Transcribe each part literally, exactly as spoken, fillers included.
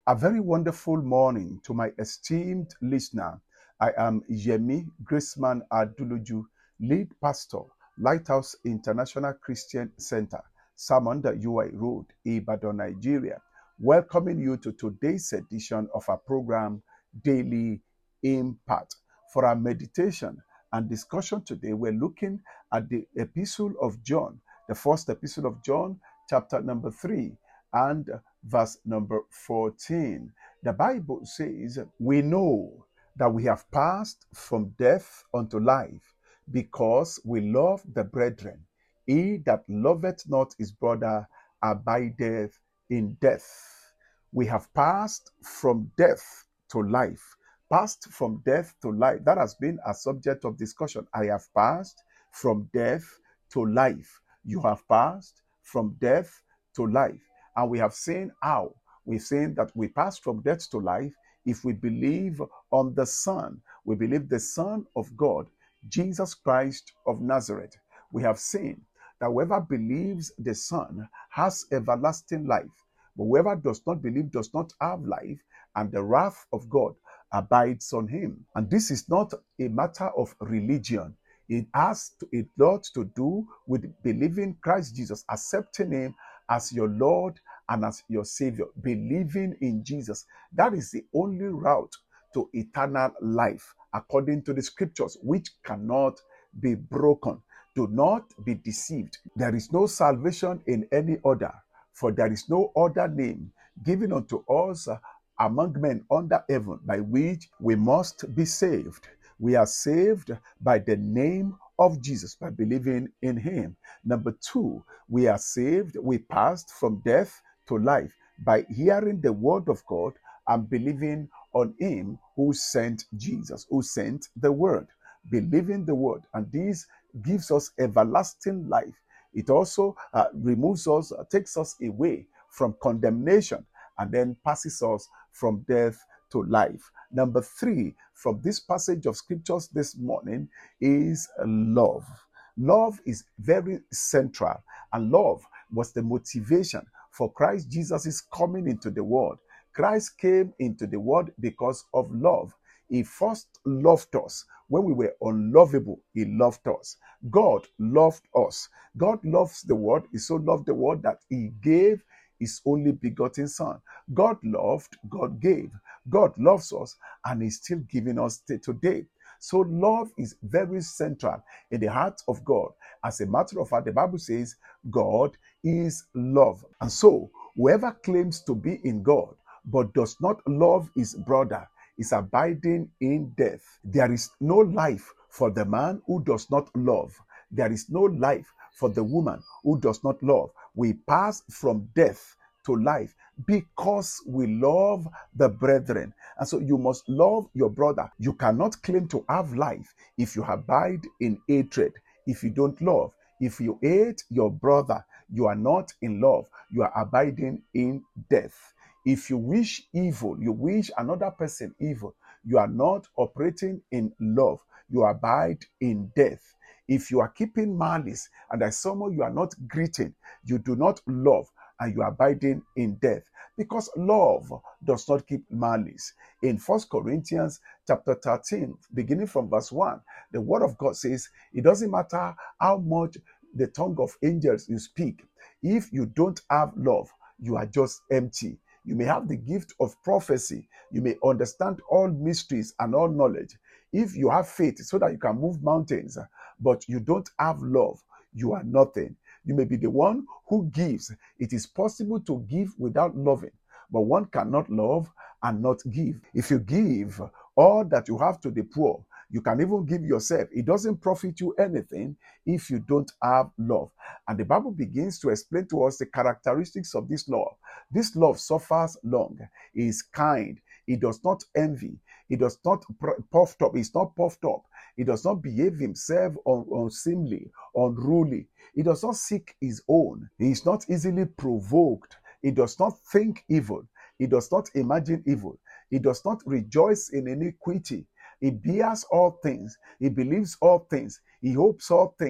A very wonderful morning to my esteemed listener. I am Yemi Graceman Aduluju, lead pastor, Lighthouse International Christian Center, Samanda U I Road, Ibadan, Nigeria, welcoming you to today's edition of our program, Daily Impact. For our meditation and discussion today, we're looking at the Epistle of John, the first Epistle of John, chapter number three, and verse number fourteen. The Bible says, "We know that we have passed from death unto life, because we love the brethren. He that loveth not his brother abideth in death." We have passed from death to life. Passed from death to life. That has been a subject of discussion. I have passed from death to life. You have passed from death to life. And we have seen how. We've seen that we pass from death to life if we believe on the Son. We believe the Son of God, Jesus Christ of Nazareth. We have seen that whoever believes the Son has everlasting life. But whoever does not believe does not have life, and the wrath of God abides on him. And this is not a matter of religion. It has to, a lot to do with believing Christ Jesus, accepting him as your Lord and as your Savior, believing in Jesus. That is the only route to eternal life, according to the scriptures, which cannot be broken. Do not be deceived. There is no salvation in any other, for there is no other name given unto us uh, among men under heaven by which we must be saved. We are saved by the name of Jesus, by believing in him. Number two, we are saved, we passed from death to life by hearing the word of God and believing on him who sent Jesus, who sent the word. Believing the word, and this gives us everlasting life. It also uh, removes us, uh, takes us away from condemnation, and then passes us from death to life. Number three, from this passage of scriptures this morning is love. Love is very central, and love was the motivation for Christ Jesus' coming into the world. Christ came into the world because of love. He first loved us. When we were unlovable, he loved us. God loved us. God loves the world. He so loved the world that he gave his only begotten Son. God loved, God gave. God loves us, and is still giving us today. So love is very central in the heart of God. As a matter of fact, the Bible says God is love. And so whoever claims to be in God but does not love his brother is abiding in death. There is no life for the man who does not love. There is no life for the woman who does not love. We pass from death to life because we love the brethren. And so you must love your brother. You cannot claim to have life if you abide in hatred, if you don't love. If you hate your brother, you are not in love. You are abiding in death. If you wish evil, you wish another person evil, you are not operating in love. You abide in death. If you are keeping malice and there's someone you are not greeting, you do not love, and you are abiding in death, because love does not keep malice. In First Corinthians chapter thirteen, beginning from verse one, the word of God says, it doesn't matter how much the tongue of angels you speak. If you don't have love, you are just empty. You may have the gift of prophecy. You may understand all mysteries and all knowledge. If you have faith so that you can move mountains, but you don't have love, you are nothing. You may be the one who gives. It is possible to give without loving, but one cannot love and not give. If you give all that you have to the poor, you can even give yourself. It doesn't profit you anything if you don't have love. And the Bible begins to explain to us the characteristics of this love. This love suffers long, is kind, it does not envy, it does not puffed up, it's not puffed up, it does not behave himself unseemly, unruly, it does not seek his own, he is not easily provoked, it does not think evil, it does not imagine evil, it does not rejoice in iniquity. He bears all things. He believes all things. He hopes all things.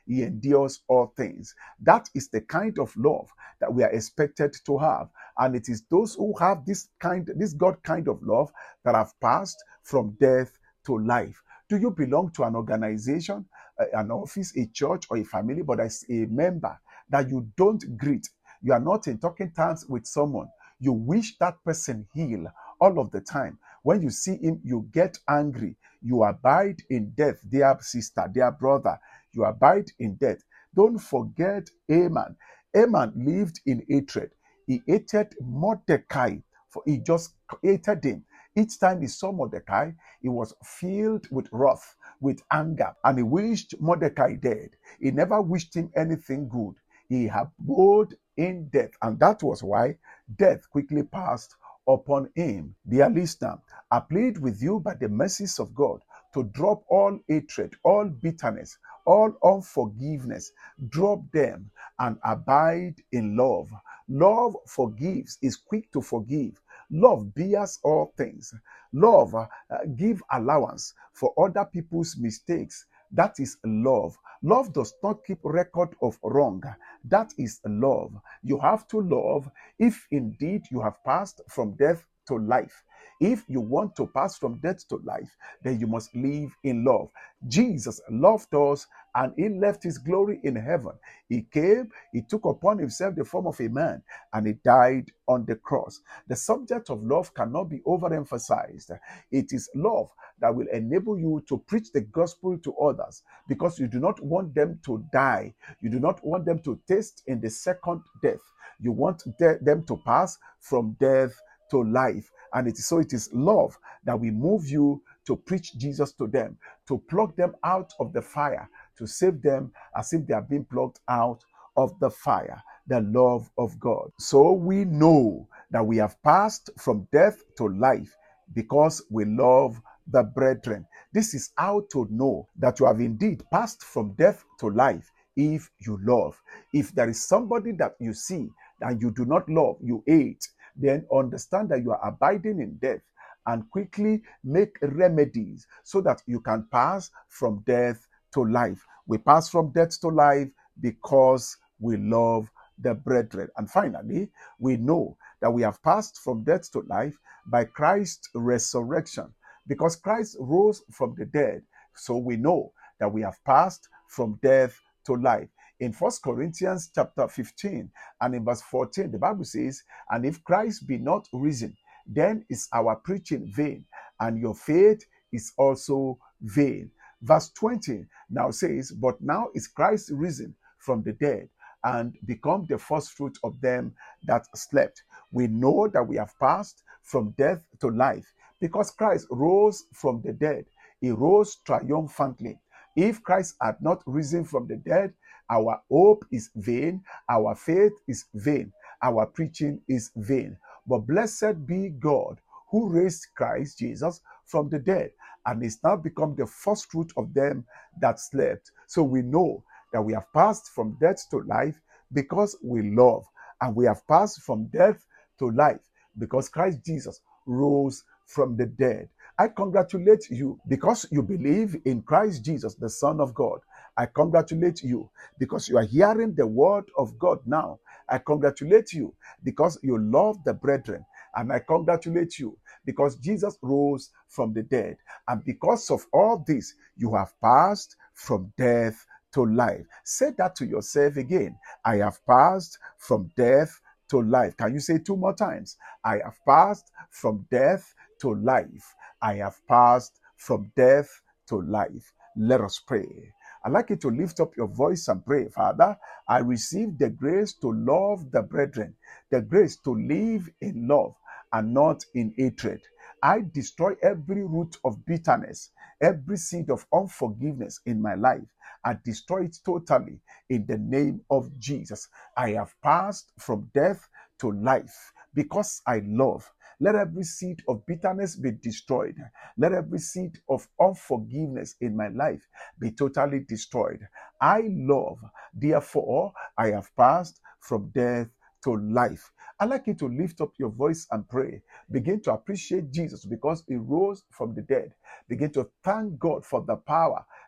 He endures all things. That is the kind of love that we are expected to have. And it is those who have this kind, this God kind of love that have passed from death to life. Do you belong to an organization, an office, a church, or a family, but as a member that you don't greet? You are not in talking terms with someone. You wish that person heal all of the time. When you see him, you get angry. You abide in death, dear sister, dear brother. You abide in death. Don't forget Haman. Haman lived in hatred. He hated Mordecai, for he just hated him. Each time he saw Mordecai, he was filled with wrath, with anger, and he wished Mordecai dead. He never wished him anything good. He abode in death, and that was why death quickly passed upon him. Dear listener, I plead with you by the mercies of God to drop all hatred, all bitterness, all unforgiveness. Drop them and abide in love. Love forgives, is quick to forgive. Love bears all things. Love uh, give allowance for other people's mistakes. That is love. Love does not keep record of wrong. That is love. You have to love if indeed you have passed from death to life. If you want to pass from death to life, then you must live in love. Jesus loved us and he left his glory in heaven. He came, he took upon himself the form of a man, and he died on the cross. The subject of love cannot be overemphasized. It is love that will enable you to preach the gospel to others, because you do not want them to die. You do not want them to taste in the second death. You want de- them to pass from death to life. And it is so it is love that will move you to preach Jesus to them, to pluck them out of the fire, to save them as if they are being plucked out of the fire, the love of God. So we know that we have passed from death to life because we love the brethren. This is how to know that you have indeed passed from death to life. If you love, if there is somebody that you see and you do not love, you hate, then understand that you are abiding in death, and quickly make remedies so that you can pass from death to life. We pass from death to life because we love the brethren. And finally, we know that we have passed from death to life by Christ's resurrection, because Christ rose from the dead. So we know that we have passed from death to life. In First Corinthians chapter fifteen and in verse fourteen, the Bible says, "And if Christ be not risen, then is our preaching vain, and your faith is also vain." Verse twenty now says, "But now is Christ risen from the dead, and become the first fruit of them that slept." We know that we have passed from death to life because Christ rose from the dead. He rose triumphantly. If Christ had not risen from the dead, our hope is vain, our faith is vain, our preaching is vain. But blessed be God who raised Christ Jesus from the dead and is now become the first fruit of them that slept. So we know that we have passed from death to life because we love, and we have passed from death to life because Christ Jesus rose from the dead. I congratulate you because you believe in Christ Jesus, the Son of God. I congratulate you because you are hearing the word of God now. I congratulate you because you love the brethren. And I congratulate you because Jesus rose from the dead. And because of all this, you have passed from death to life. Say that to yourself again. I have passed from death to life. Can you say two more times? I have passed from death to life. I have passed from death to life. Let us pray. I'd like you to lift up your voice and pray. Father, I receive the grace to love the brethren, the grace to live in love and not in hatred. I destroy every root of bitterness, every seed of unforgiveness in my life. I destroy it totally in the name of Jesus. I have passed from death to life because I love. Let every seed of bitterness be destroyed. Let every seed of unforgiveness in my life be totally destroyed. I love, therefore, I have passed from death to life. I'd like you to lift up your voice and pray. Begin to appreciate Jesus because he rose from the dead. Begin to thank God for the power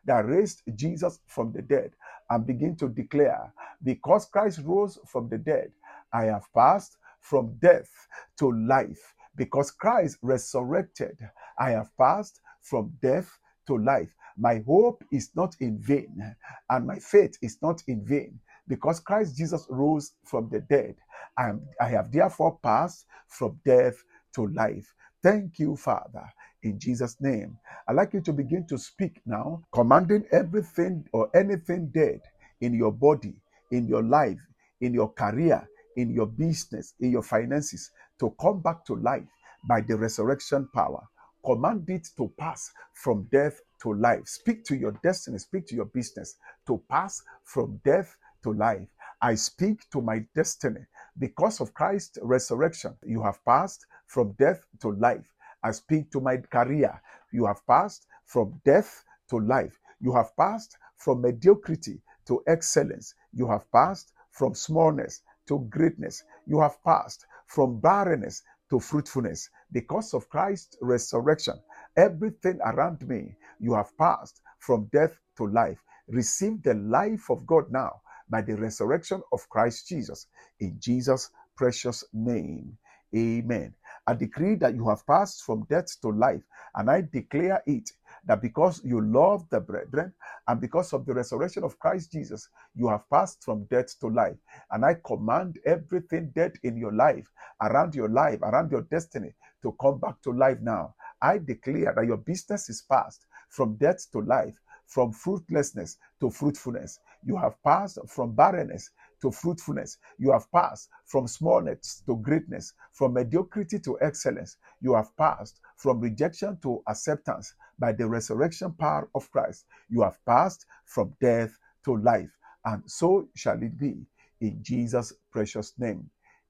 that raised Jesus from the dead and begin to declare, because Christ rose from the dead, I have passed from death to life. Because Christ resurrected, I have passed from death to life. My hope is not in vain, and my faith is not in vain. Because Christ Jesus rose from the dead, I, am, I have therefore passed from death to life. Thank you, Father, in Jesus' name. I'd like you to begin to speak now, commanding everything or anything dead in your body, in your life, in your career, in your business, in your finances, to come back to life by the resurrection power. Command it to pass from death to life. Speak to your destiny, speak to your business to pass from death to life. I speak to my destiny. Because of Christ's resurrection, you have passed from death to life. I speak to my career. You have passed from death to life. You have passed from mediocrity to excellence. You have passed from smallness to greatness. You have passed from barrenness to fruitfulness. Because of Christ's resurrection, everything around me, you have passed from death to life. Receive the life of God now by the resurrection of Christ Jesus. In Jesus' precious name, amen. I decree that you have passed from death to life, and I declare it, that because you love the brethren and because of the resurrection of Christ Jesus, you have passed from death to life. And I command everything dead in your life, around your life, around your destiny, to come back to life now. I declare that your business is passed from death to life, from fruitlessness to fruitfulness. You have passed from barrenness to fruitfulness. You have passed from smallness to greatness, from mediocrity to excellence. You have passed from rejection to acceptance by the resurrection power of Christ. You have passed from death to life, and so shall it be in Jesus' precious name.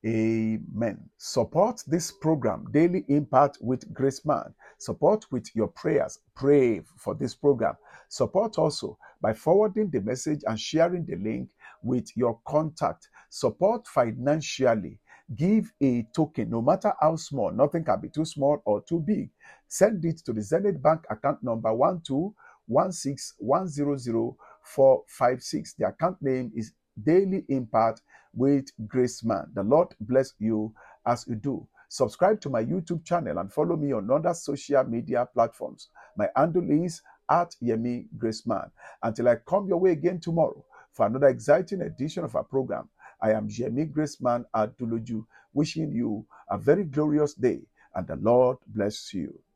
Amen. Support this program, Daily Impact with Grace Man. Support with your prayers. Pray for this program. Support also by forwarding the message and sharing the link with your contact. Support financially. Give a token, no matter how small. Nothing can be too small or too big. Send it to the Zenith Bank account number one two one six one zero zero four five six. The account name is Daily Impact with Grace Man. The Lord bless you as you do. Subscribe to my YouTube channel and follow me on other social media platforms. My handle is at Yemi Grace Man. Until I come your way again tomorrow for another exciting edition of our program, I am Yemi Grace Man Aduluju, wishing you a very glorious day, and the Lord bless you.